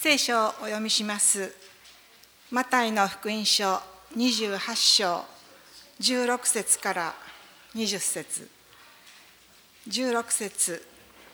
聖書をお読みします。マタイの福音書28章16節から20節。16節。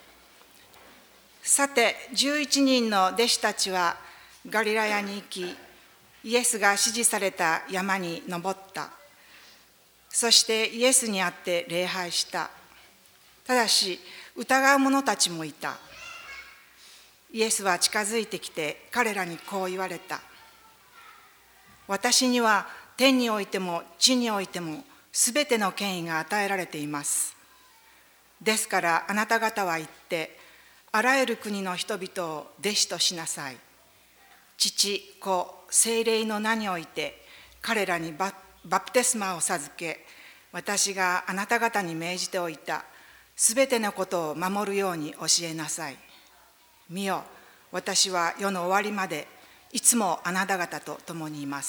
さて11人の弟子たちはガリラヤに行き、イエスが指示された山に登った。そしてイエスに会って礼拝した。ただし疑う者たちもいた。イエスは近づいてきて彼らにこう言われた。私には天においても地においてもすべての権威が与えられています。ですからあなた方は行ってあらゆる国の人々を弟子としなさい。父、子、聖霊の名において彼らにバプテスマを授け、私があなた方に命じておいたすべてのことを守るように教えなさい。見よ、私は世の終わりまでいつもあなた方と共にいます。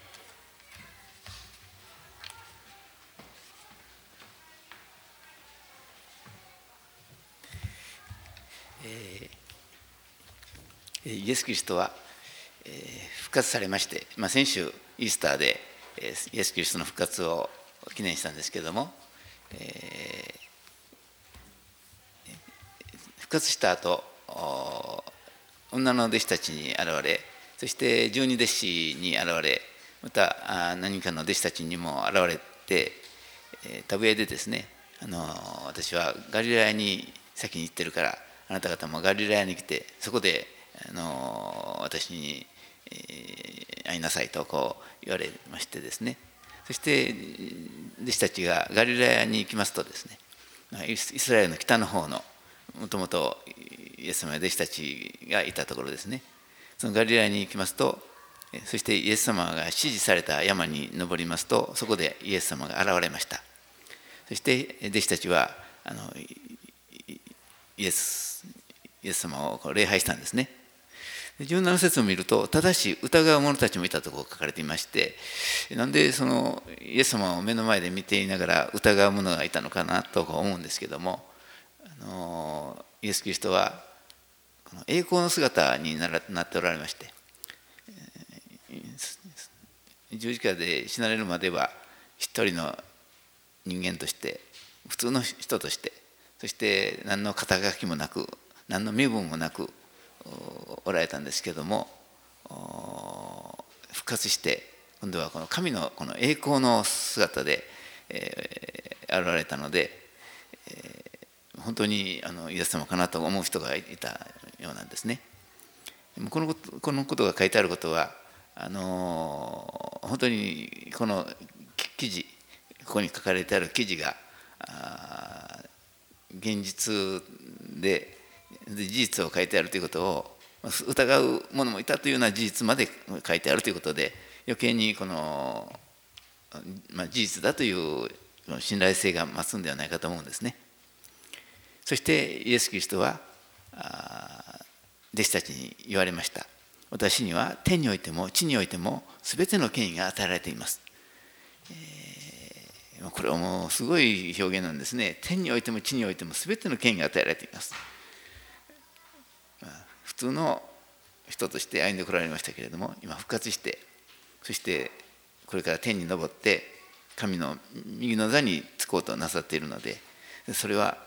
イエス・キリストは復活されまして、先週イースターでイエス・キリストの復活を記念したんですけれども、復活した後、女の弟子たちに現れ、そして十二弟子に現れ、また何人かの弟子たちにも現れて、田植えでですね、私はガリラヤに先に行ってるから、あなた方もガリラヤに来て、そこで私に会いなさいとこう言われましてですね、そして弟子たちがガリラヤに行きますとですね、イスラエルの北の方のもともとイエス様の弟子たちがいたところですね、そのガリラヤに行きますと、そしてイエス様が指示された山に登りますと、そこでイエス様が現れました。そして弟子たちはイエス様を礼拝したんですね。17節を見ると、ただし疑う者たちもいたとこう書かれていまして、なんでそのイエス様を目の前で見ていながら疑う者がいたのかなと思うんですけども、イエス・キリストはこの栄光の姿になっておられまして、十字架で死なれるまでは一人の人間として、普通の人として、そして何の肩書きもなく、何の身分もなくおられたんですけども、復活して今度はこの神のこの栄光の姿で、現れたので、本当にイエス様かなと思う人がいたようなんですね。このことが書いてあることは、本当にこの記事、ここに書かれてある記事が現実で事実を書いてあるということを疑う者もいたというような事実まで書いてあるということで、余計にこの、事実だという信頼性が増すんではないかと思うんですね。そしてイエス・キリストは弟子たちに言われました。私には天においても地においても全ての権威が与えられています。これはもうすごい表現なんですね。天においても地においても全ての権威が与えられています。普通の人として歩んでこられましたけれども、今復活して、そしてこれから天に昇って神の右の座につこうとなさっているので、それは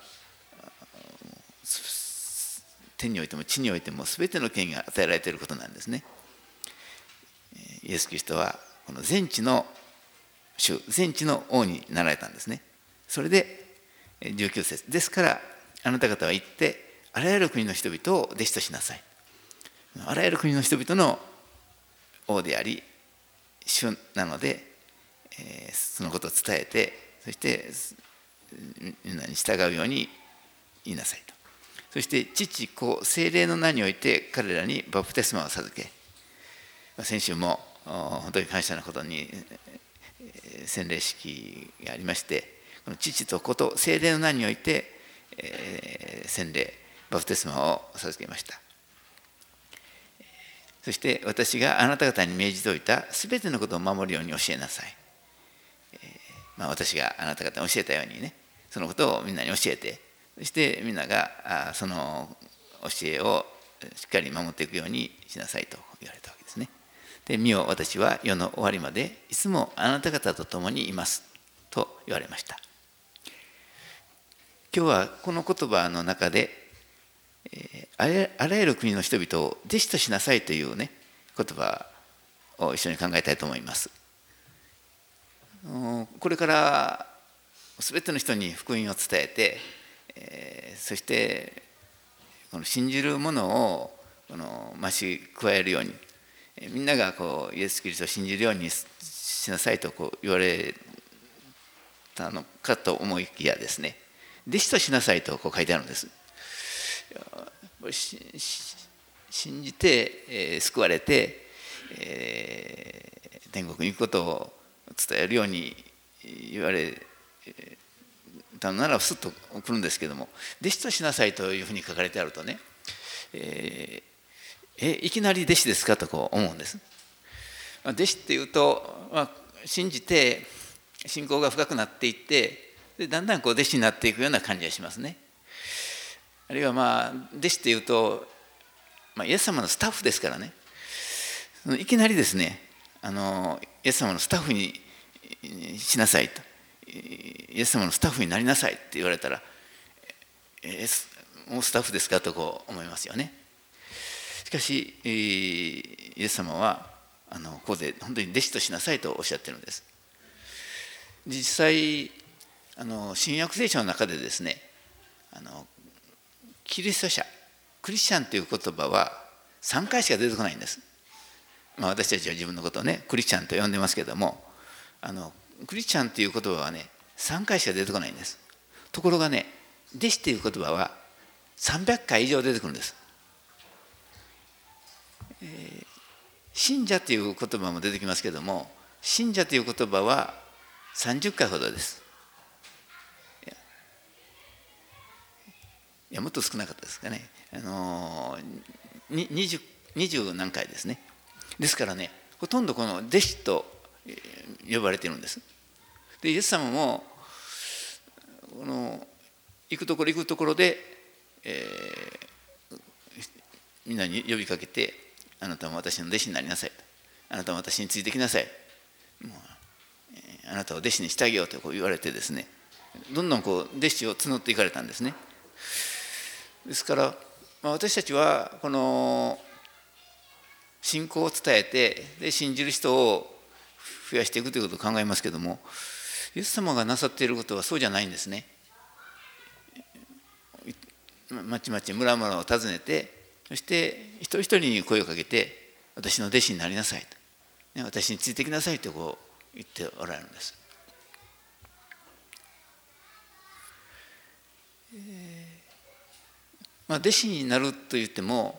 天においても地においても全ての権威が与えられていることなんですね。イエス・キリストはこの全地の主、全地の王になられたんですね。それで19節ですからあなた方は行ってあらゆる国の人々を弟子としなさい。あらゆる国の人々の王であり主なので、そのことを伝えて、そしてみんなに従うように言いなさいと。そして父、子、聖霊の名において彼らにバプテスマを授け、先週も本当に感謝なことに洗礼式がありまして、この父と子と聖霊の名において洗礼バプテスマを授けました。そして私があなた方に命じておいたすべてのことを守るように教えなさい。私があなた方に教えたようにね、そのことをみんなに教えて、そしてみんながその教えをしっかり守っていくようにしなさいと言われたわけですね。で、見よ、私は世の終わりまでいつもあなた方と共にいますと言われました。今日はこの言葉の中で、あらゆる国の人々を弟子としなさいというね、言葉を一緒に考えたいと思います。これから全ての人に福音を伝えて、そしてこの信じるものを増し加えるように、みんながイエス・キリストを信じるようにしなさいと言われたのかと思いきやですね、弟子としなさいと書いてあるんです。信じて、救われて、天国に行くことを伝えるように言われたのならすっと来るんですけども、弟子としなさいというふうに書かれてあるとね、いきなり弟子ですかと思うんです。弟子っていうと、信じて信仰が深くなっていって、でだんだん弟子になっていくような感じがしますね。あるいは弟子っていうと、イエス様のスタッフですからね、いきなりですね、イエス様のスタッフにしなさいと、イエス様のスタッフになりなさいって言われたら、もうスタッフですかと思いますよね。しかしイエス様はここで本当に弟子としなさいとおっしゃってるんです。実際新約聖書の中でですね、キリスト者、クリスチャンという言葉は3回しか出てこないんです。私たちは自分のことをねクリスチャンと呼んでますけども、クリスチャンという言葉はね3回しか出てこないんです。ところがね、弟子という言葉は300回以上出てくるんです。信者という言葉も出てきますけども、信者という言葉は30回ほどです。もっと少なかったですかね。20何回ですね。ですからね、ほとんどこの弟子と呼ばれているんです。で、イエス様も行くところ行くところで、みんなに呼びかけて、あなたも私の弟子になりなさいと、あなたも私についてきなさい、あなたを弟子にしてあげようと言われてですね、どんどん弟子を募っていかれたんですね。ですから、私たちはこの信仰を伝えて、で信じる人を増やしていくということを考えますけども、イエス様がなさっていることはそうじゃないんですね。まちまち村々を訪ねて、そして一人一人に声をかけて、私の弟子になりなさいと、私についてきなさいと言っておられるんです。弟子になるといっても、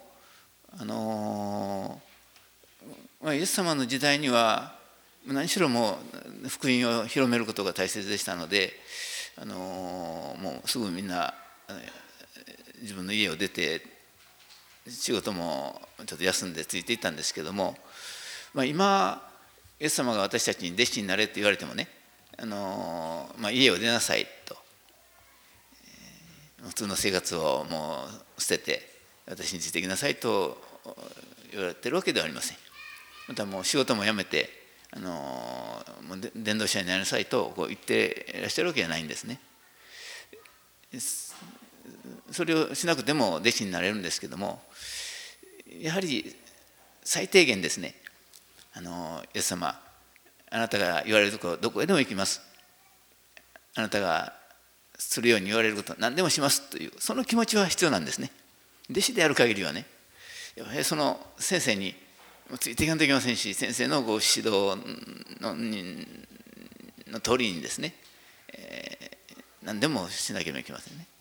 イエス様の時代には何しろもう福音を広めることが大切でしたので、もうすぐみんな自分の家を出て仕事もちょっと休んでついていったんですけども、今イエス様が私たちに弟子になれって言われてもね、家を出なさいと、普通の生活をもう捨てて私についてきなさいと言われてるわけではありません。またもう仕事も辞めてもう伝道者になりなさいと言っていらっしゃるわけじゃないんですね。それをしなくても弟子になれるんですけども、やはり最低限ですね、イエス様、あなたが言われるところどこへでも行きます、あなたがするように言われること何でもしますという、その気持ちは必要なんですね。弟子である限りはね、やはりその先生についていかないといけませんし、先生のご指導の通りにですね、何でもしなければいけませんね。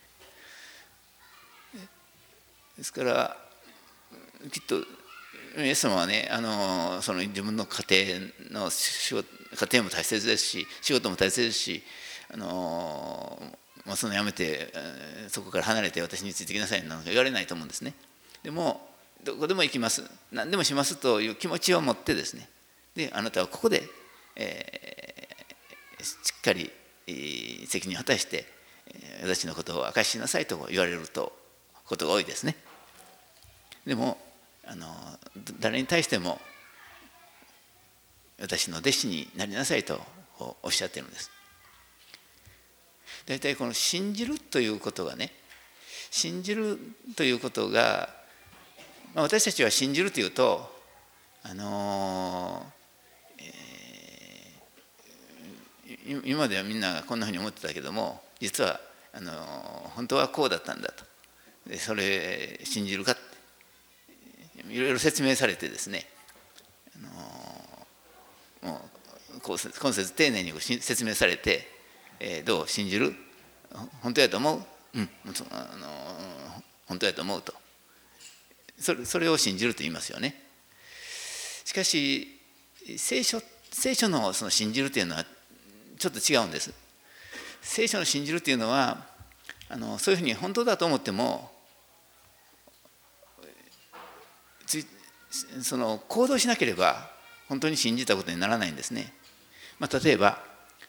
ですからきっとイエス様はね、その自分の家庭も大切ですし、仕事も大切ですし、そのやめてそこから離れて私についてきなさいなんか言われないと思うんですね。でもどこでも行きます、何でもしますという気持ちを持ってですね、であなたはここで、しっかり責任を果たして私のことを明かしなさいと言われることが多いですね。 でも誰に対しても私の弟子になりなさいとおっしゃっているんです。大体この信じるということがね、信じるということが、私たちは信じるというと今まではみんながこんなふうに思ってたけども、実は本当はこうだったんだと。でそれ信じるかっていろいろ説明されてですね、もう今節丁寧に説明されて、どう信じる？本当やと思う？本当やと思うと。それを信じると言いますよね。しかし聖書のその信じるというのはちょっと違うんです。聖書の信じるというのはそういうふうに本当だと思ってもその行動しなければ本当に信じたことにならないんですね。例えば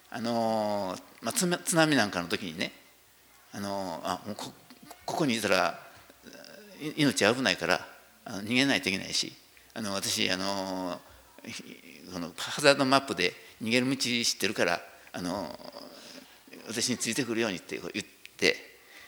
津波なんかの時にね、もうここにいたら命危ないから逃げないといけないし、私このハザードマップで逃げる道知ってるから私についてくるようにって言って、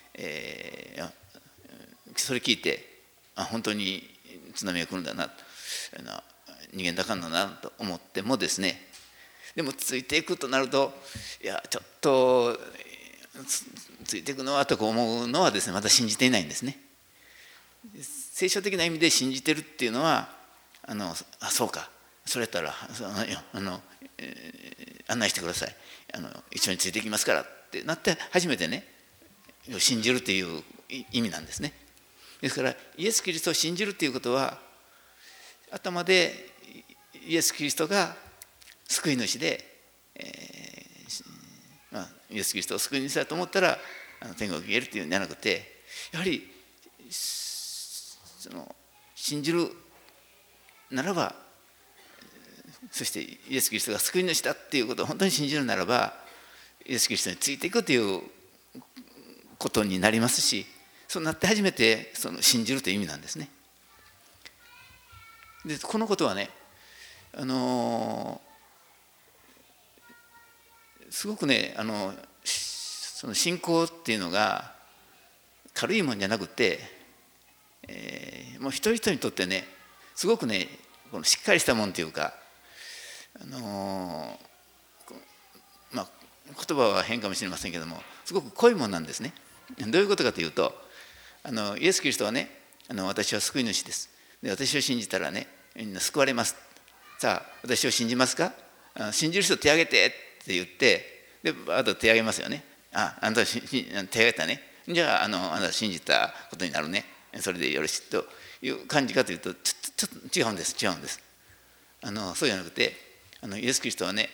それ聞いて本当に津波が来るんだな、逃げんだかんだなと思ってもですね、でもついていくとなると、いやちょっとついていくのはとか思うのはですね、また信じていないんですね。聖書的な意味で信じてるっていうのはそうか、それやったら案内してください、一緒についていきますからってなって初めてね信じるという意味なんですね。ですからイエス・キリストを信じるということは、頭でイエス・キリストが救い主で、イエス・キリストを救い主だと思ったら天国に行けるというんじゃなくて、やはり信じるならば、そしてイエス・キリストが救い主だっていうことを本当に信じるならば、イエス・キリストについていくということになりますし、そうなって初めて信じるという意味なんですね。でこのことはね、すごくねその信仰っていうのが軽いもんじゃなくて、もう一人一人にとってねすごくねこのしっかりしたもんというか、言葉は変かもしれませんけども、すごく濃いもんなんですね。どういうことかというと、イエス・キリストはね私は救い主です。で私を信じたらねみんな救われます。さあ私を信じますか？信じる人手挙げてって言って、であと手挙げますよね。あんた手挙げたね、じゃああなた信じたことになるね、それでよろしいという感じかというとちょっと違うんです。そうじゃなくてイエス・キリストはね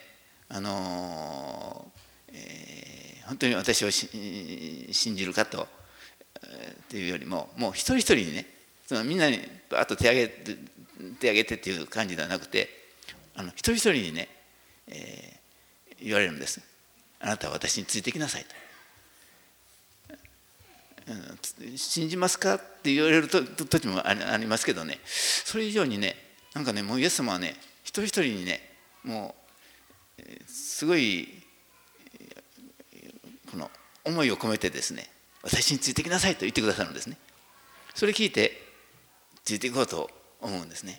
本当に私を信じるかというよりも、もう一人一人にねみんなにバーッと手挙げてっていう感じではなくて、一人一人にね、言われるんです。あなたは私についてきなさいと。信じますかって言われる時もありますけどね、それ以上にねなんかねもうイエス様はね一人一人にねもうすごいこの思いを込めてですね、私についてきなさいと言ってくださるんですね。それ聞いてついていこうと思うんですね。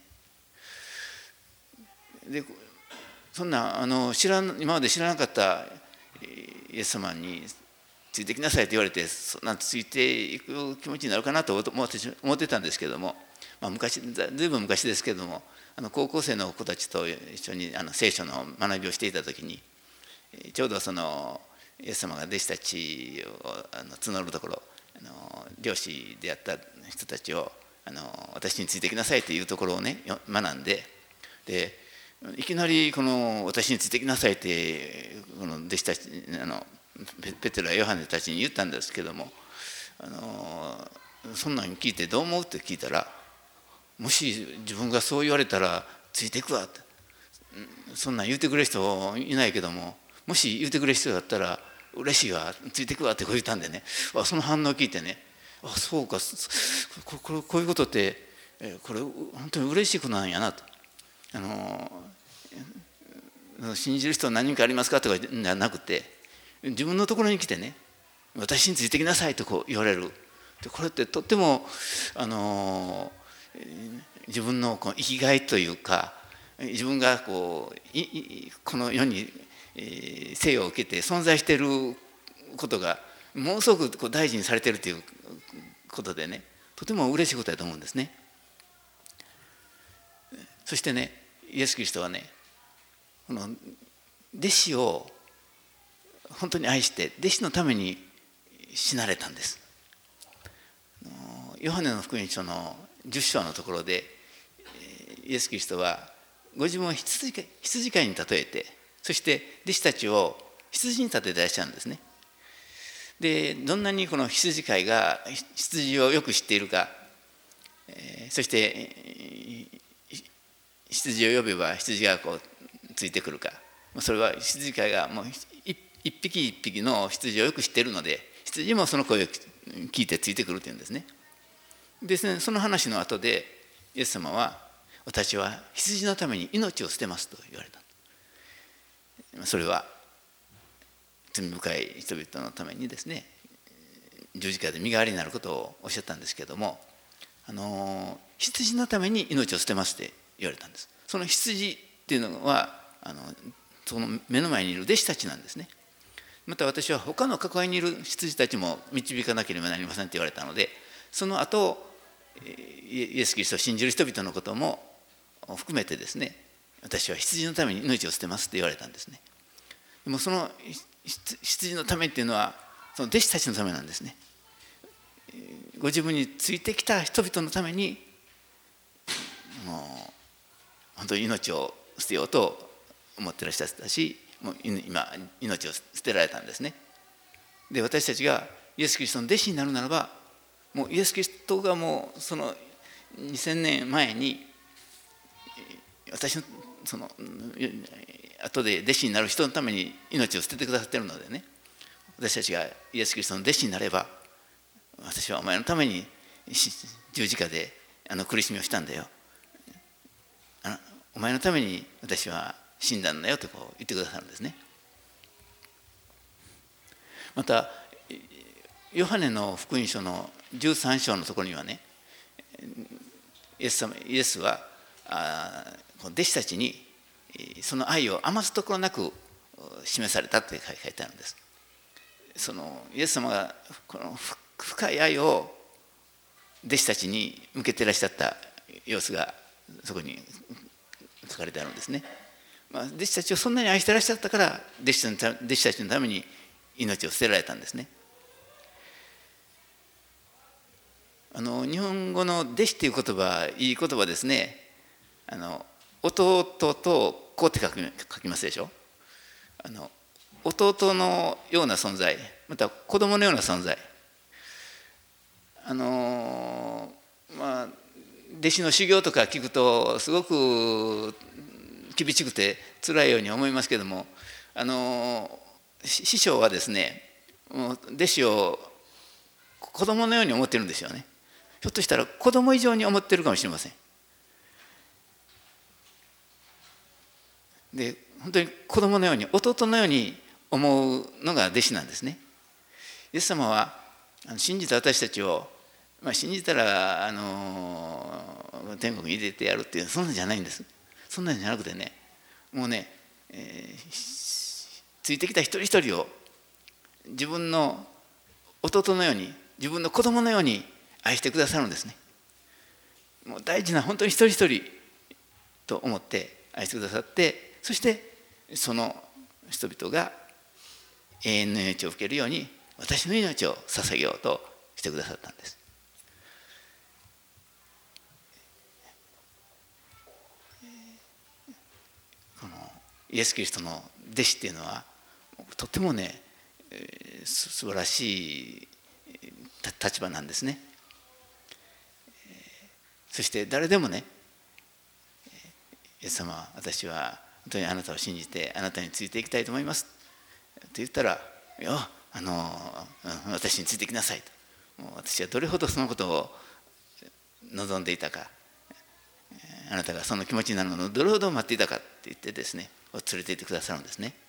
でそんな今まで知らなかったイエス様についてきなさいと言われて、ついていく気持ちになるかなと思ってたんですけども、ずいぶん昔ですけども高校生の子たちと一緒に聖書の学びをしていた時に、ちょうどイエス様が弟子たちを募るところ、漁師であった人たちを私についてきなさいというところをね学んで、いきなりこの私についてきなさいってこの弟子たちペテロやヨハネたちに言ったんですけども、そんなん聞いてどう思うって聞いたら、もし自分がそう言われたらついていくわって、そんなん言うてくれる人いないけども、もし言うてくれる人だったら嬉しいわ、ついていくわってこう言ったんでね、その反応を聞いてね、そうかこういうことってこれ本当に嬉しいことなんやなと。信じる人は何人かありますかとかじゃなくて、自分のところに来てね、私についてきなさいとこう言われる。でこれってとっても自分のこの生きがいというか、自分がこの世に生を受けて存在していることがものすごく大事にされているということでね、とても嬉しいことだと思うんですね。そしてね、イエス・キリストはね、この弟子を本当に愛して弟子のために死なれたんです。ヨハネの福音書の10章のところでイエス・キリストはご自分を羊飼いに例えて、そして弟子たちを羊に例えていらっしゃるんですね。でどんなにこの羊飼いが羊をよく知っているか、そして羊を呼べば羊がこうついてくるか、それは羊飼いがもう一匹一匹の羊をよく知っているので、羊もその声を聞いてついてくるというんですね。ですね、その話の後でイエス様は、私は羊のために命を捨てますと言われた。それは罪深い人々のためにですね、十字架で身代わりになることをおっしゃったんですけれども、羊のために命を捨てますって言われたんです。その羊っていうのはその目の前にいる弟子たちなんですね。また私は他の関わりにいる羊たちも導かなければなりませんって言われたので、その後イエス・キリストを信じる人々のことも含めてですね、私は羊のために命を捨てますって言われたんですね。でもその羊のためっていうのはその弟子たちのためなんですね。ご自分についてきた人々のためにもう本当に命を捨てようと思ってらっしゃったし、もう今命を捨てられたんですね。で私たちがイエス・キリストの弟子になるならば、もうイエス・キリストがもうその2000年前に私のその後で弟子になる人のために命を捨ててくださっているのでね、私たちがイエス・キリストの弟子になれば、私はお前のために十字架で苦しみをしたんだよ、お前のために私は死んだんだよとこう言ってくださるんですね。またヨハネの福音書の13章のところにはね、イエスは弟子たちにその愛を余すところなく示されたと書いてあるんです。そのイエス様がこの深い愛を弟子たちに向けていらっしゃった様子がそこに書かれてあるんですね。弟子たちをそんなに愛していらっしゃったから、弟子たちのために命を捨てられたんですね。日本語の弟子っていう言葉、いい言葉ですね。弟と子って書きますでしょ。弟のような存在、また子供のような存在、弟子の修行とか聞くとすごく厳しくて辛いように思いますけども、師匠はですね、弟子を子供のように思ってるんですよね。ひょっとしたら子供以上に思ってるかもしれません。で本当に子供のように、弟のように思うのが弟子なんですね。イエス様は信じた私たちを、信じたら天国に入れてやるっていう、そんなんじゃないんです。そんなんじゃなくてね、もうね、ついてきた一人一人を自分の弟のように、自分の子供のように愛してくださるんですね。もう大事な本当に一人一人と思って愛してくださって、そしてその人々が永遠の命を受けるように私の命を捧げようとしてくださったんです。このイエス・キリストの弟子っていうのはとてもね、素晴らしい立場なんですね。そして誰でもね、イエス様、私は本当にあなたを信じてあなたについていきたいと思いますと言ったら、いや私についてきなさいと。もう私はどれほどそのことを望んでいたか、 あなたがその気持ちになるのをどれほど待っていたかって言ってですね、連れて行ってくださるんですね。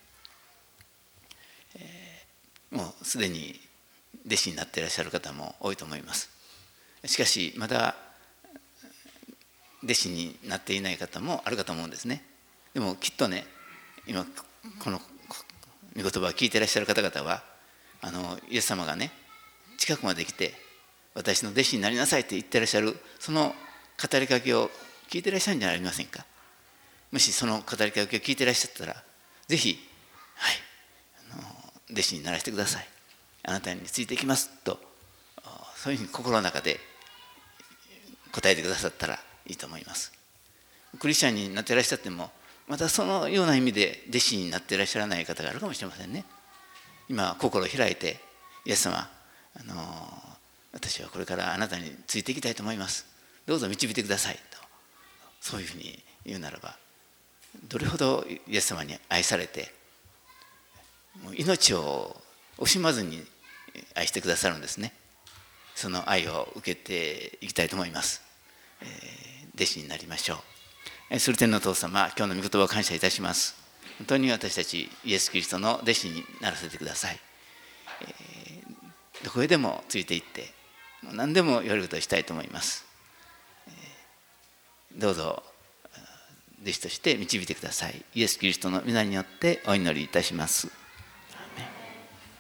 もうすでに弟子になっていらっしゃる方も多いと思います。しかしまだ弟子になっていない方もあるかと思うんですね。でもきっとね、今この御言葉を聞いていらっしゃる方々はイエス様がね近くまで来て私の弟子になりなさいって言っていらっしゃるその語りかけを聞いていらっしゃるんじゃありませんか。もしその語りかけを聞いていらっしゃったらぜひ、はい、弟子にならせてください、あなたについていきますと、そういうふうに心の中で答えてくださったらいいと思います。クリスチャンになっていらっしゃってもまたそのような意味で弟子になっていらっしゃらない方があるかもしれませんね。今心を開いてイエス様、私はこれからあなたについていきたいと思います、どうぞ導いてくださいと、そういうふうに言うならば、どれほどイエス様に愛されてもう命を惜しまずに愛してくださるんですね。その愛を受けていきたいと思います。弟子になりましょう。それ天のお父様、今日の御言葉を感謝いたします。本当に私たちイエス・キリストの弟子にならせてください。どこへでもついていって何でもよいことをしたいと思います。どうぞ弟子として導いてください。イエス・キリストの皆によってお祈りいたします。